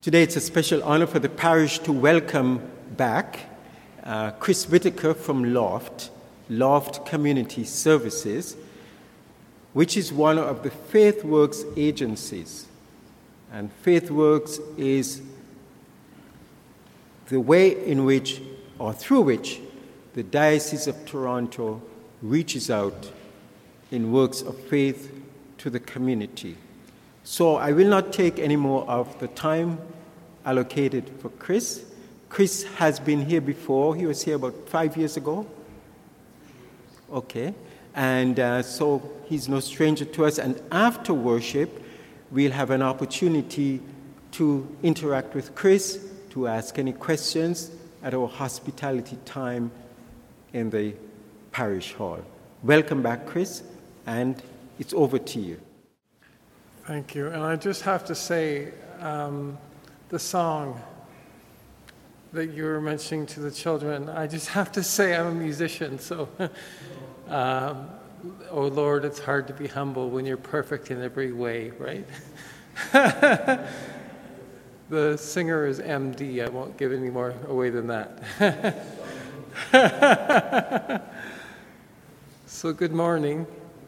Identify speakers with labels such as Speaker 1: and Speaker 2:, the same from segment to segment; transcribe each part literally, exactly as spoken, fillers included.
Speaker 1: Today it's a special honor for the parish to welcome back uh, Chris Whitaker from Loft, Loft Community Services, which is one of the FaithWorks agencies. And FaithWorks is the way in which, or through which, the Diocese of Toronto reaches out in works of faith to the community. So I will not take any more of the time allocated for Chris. Chris has been here before. He was here about five years ago. Okay. And uh, so he's no stranger to us. And after worship, we'll have an opportunity to interact with Chris, to ask any questions at our hospitality time in the parish hall. Welcome back, Chris, and it's over to you.
Speaker 2: Thank you. And I just have to say, um, the song that you were mentioning to the children, I just have to say I'm a musician, so, um, oh Lord, it's hard to be humble when you're perfect in every way, right? The singer is M D. I won't give any more away than that. So good morning.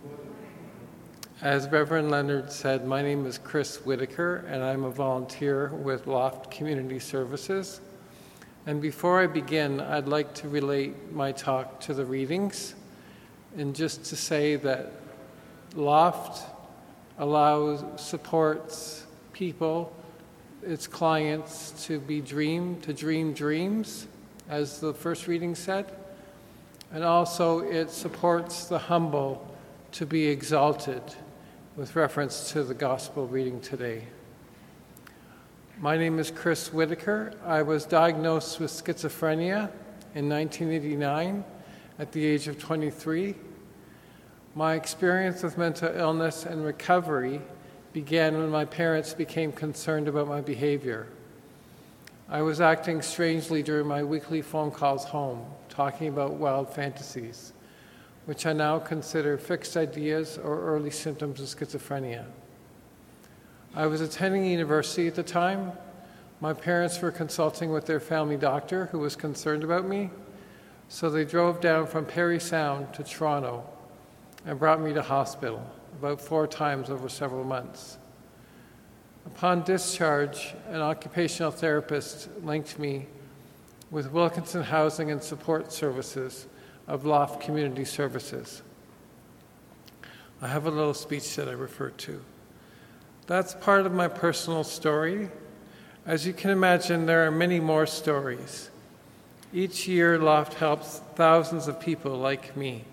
Speaker 2: As Reverend Leonard said, my name is Chris Whitaker, and I'm a volunteer with Loft Community Services. And before I begin, I'd like to relate my talk to the readings, and just to say that Loft allows, supports people, its clients, to be dream, to dream dreams, as the first reading said. And also it supports the humble to be exalted, with reference to the gospel reading today. My name is Chris Whitaker. I was diagnosed with schizophrenia in nineteen eighty-nine at the age of twenty-three. My experience with mental illness and recovery began when my parents became concerned about my behavior. I was acting strangely during my weekly phone calls home, talking about wild fantasies, which I now consider fixed ideas or early symptoms of schizophrenia. I was attending university at the time. My parents were consulting with their family doctor, who was concerned about me, so they drove down from Parry Sound to Toronto and brought me to hospital about four times over several months. Upon discharge, an occupational therapist linked me with Wilkinson Housing and Support Services of Loft Community Services. I have a little speech that I refer to. That's part of my personal story. As you can imagine, there are many more stories. Each year, Loft helps thousands of people like me.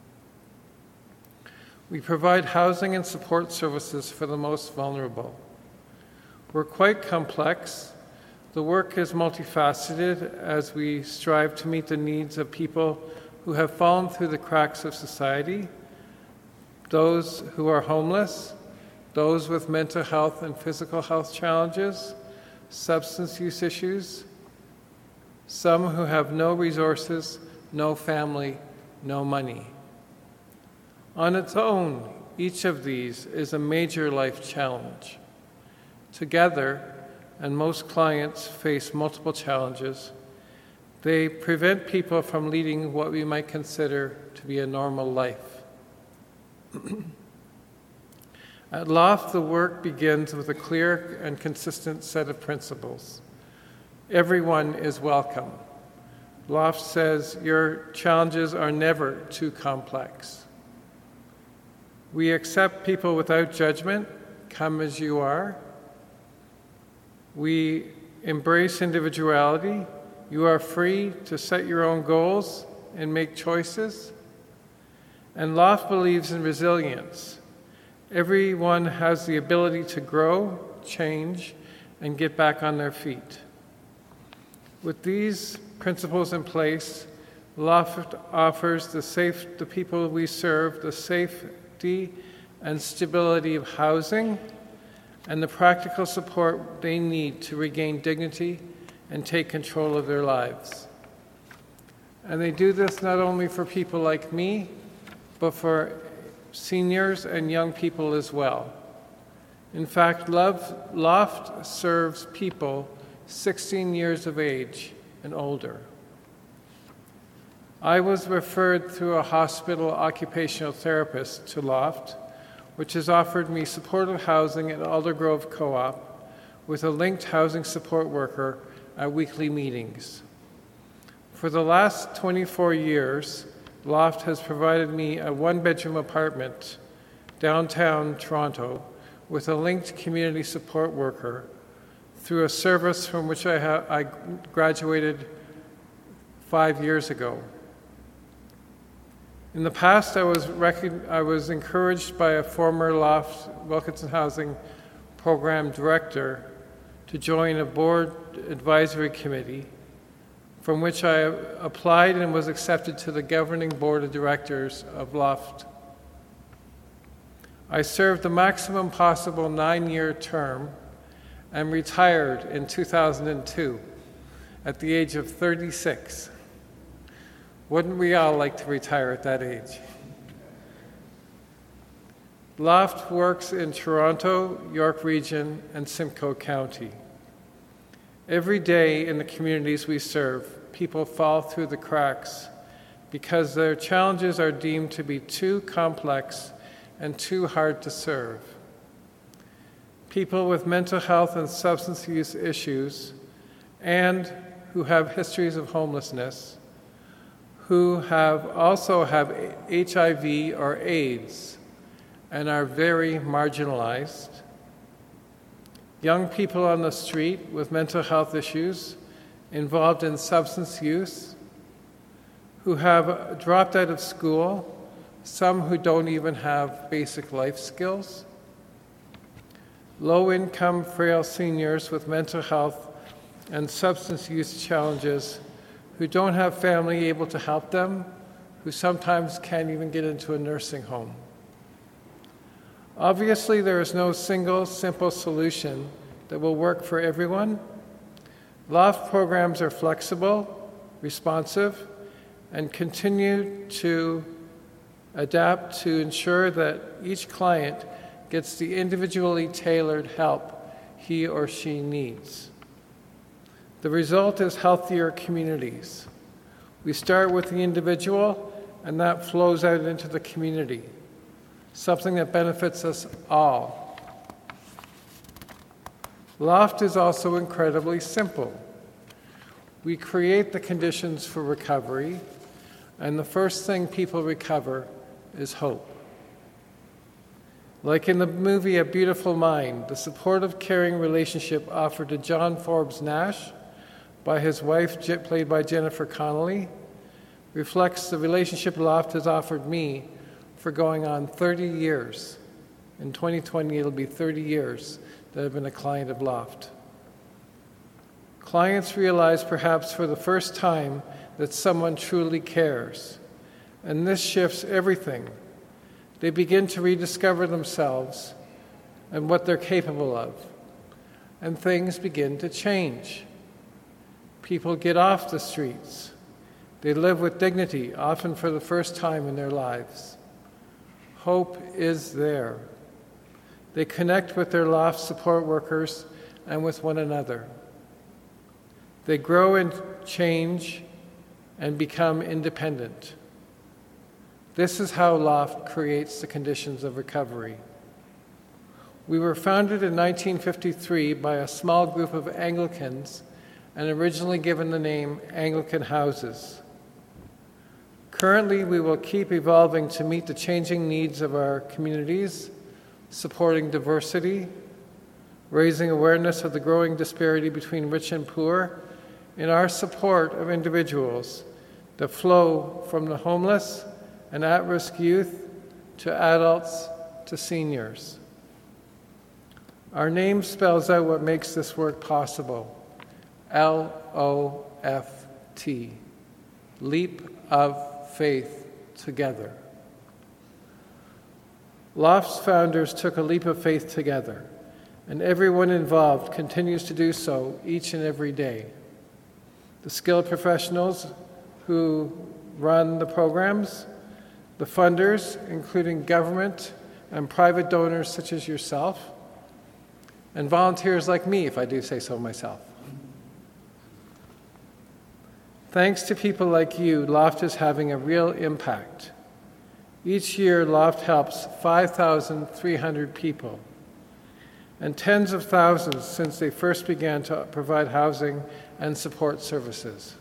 Speaker 2: We provide housing and support services for the most vulnerable. We're quite complex. The work is multifaceted as we strive to meet the needs of people who have fallen through the cracks of society, those who are homeless, those with mental health and physical health challenges, substance use issues, some who have no resources, no family, no money. On its own, each of these is a major life challenge. Together, and most clients face multiple challenges, they prevent people from leading what we might consider to be a normal life. At Loft, the work begins with a clear and consistent set of principles. Everyone is welcome. Loft says your challenges are never too complex. We accept people without judgment, come as you are. We embrace individuality. You are free to set your own goals and make choices. And Loft believes in resilience. Everyone has the ability to grow, change, and get back on their feet. With these principles in place, Loft offers the safe, the people we serve the safety and stability of housing and the practical support they need to regain dignity and take control of their lives. And they do this not only for people like me, but for seniors and young people as well. In fact, Love, Loft serves people sixteen years of age and older. I was referred through a hospital occupational therapist to Loft, which has offered me supportive housing at Aldergrove Co-op with a linked housing support worker at weekly meetings. For the last twenty-four years, Loft has provided me a one-bedroom apartment downtown Toronto with a linked community support worker through a service from which I, ha- I graduated five years ago. In the past, I was, rec- I was encouraged by a former Loft Wilkinson Housing Program Director to join a board advisory committee, from which I applied and was accepted to the governing board of directors of Loft. I served the maximum possible nine-year term and retired in two thousand two at the age of thirty-six. Wouldn't we all like to retire at that age? Loft works in Toronto, York Region, and Simcoe County. Every day in the communities we serve, people fall through the cracks because their challenges are deemed to be too complex and too hard to serve. People with mental health and substance use issues and who have histories of homelessness, who have also have H I V or AIDS and are very marginalized, young people on the street with mental health issues involved in substance use, who have dropped out of school, some who don't even have basic life skills, low-income, frail seniors with mental health and substance use challenges who don't have family able to help them, who sometimes can't even get into a nursing home. Obviously, there is no single, simple solution that will work for everyone. Loft programs are flexible, responsive, and continue to adapt to ensure that each client gets the individually tailored help he or she needs. The result is healthier communities. We start with the individual, and that flows out into the community, something that benefits us all. Loft is also incredibly simple. We create the conditions for recovery, and the first thing people recover is hope. Like in the movie A Beautiful Mind, the supportive, caring relationship offered to John Forbes Nash by his wife, played by Jennifer Connelly, reflects the relationship Loft has offered me for going on thirty years. In twenty twenty, it'll be thirty years that I've been a client of Loft. Clients realize perhaps for the first time that someone truly cares, and this shifts everything. They begin to rediscover themselves and what they're capable of, and things begin to change. People get off the streets. They live with dignity, often for the first time in their lives. Hope is there. They connect with their Loft support workers and with one another. They grow and change and become independent. This is how Loft creates the conditions of recovery. We were founded in nineteen fifty-three by a small group of Anglicans and originally given the name Anglican Houses. Currently, we will keep evolving to meet the changing needs of our communities, supporting diversity, raising awareness of the growing disparity between rich and poor, in our support of individuals that flow from the homeless and at-risk youth to adults to seniors. Our name spells out what makes this work possible. L O F T, Leap of Faith Together. Loft's founders took a leap of faith together, and everyone involved continues to do so each and every day. The skilled professionals who run the programs, the funders, including government and private donors such as yourself, and volunteers like me, if I do say so myself. Thanks to people like you, Loft is having a real impact. Each year, Loft helps five thousand three hundred people, and tens of thousands since they first began to provide housing and support services.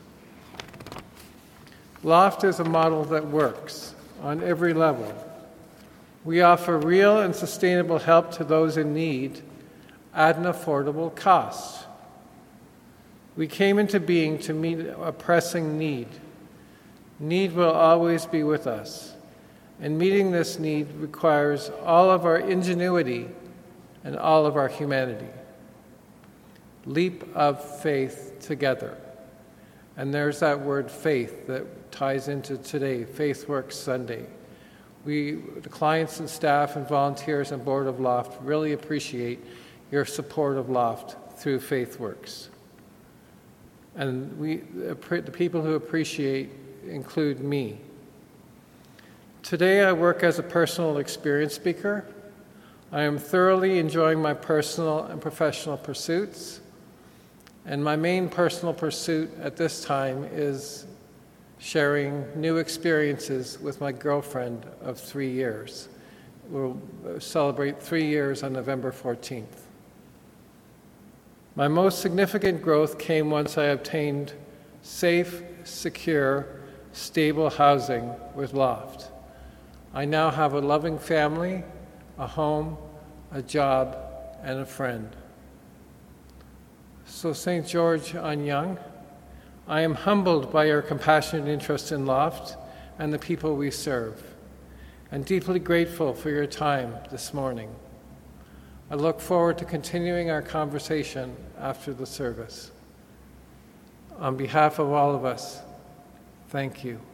Speaker 2: Loft is a model that works on every level. We offer real and sustainable help to those in need at an affordable cost. We came into being to meet a pressing need. Need will always be with us, and meeting this need requires all of our ingenuity and all of our humanity. Leap of faith together. And there's that word faith that ties into today, FaithWorks Sunday. We, the clients and staff and volunteers and board of Loft, really appreciate your support of Loft through FaithWorks. And we, the people who appreciate include me. Today I work as a personal experience speaker. I am thoroughly enjoying my personal and professional pursuits. And my main personal pursuit at this time is sharing new experiences with my girlfriend of three years. We'll celebrate three years on November fourteenth. My most significant growth came once I obtained safe, secure, stable housing with Loft. I now have a loving family, a home, a job, and a friend. So Saint George on Young, I am humbled by your compassionate interest in Loft and the people we serve, and deeply grateful for your time this morning. I look forward to continuing our conversation after the service. On behalf of all of us, thank you.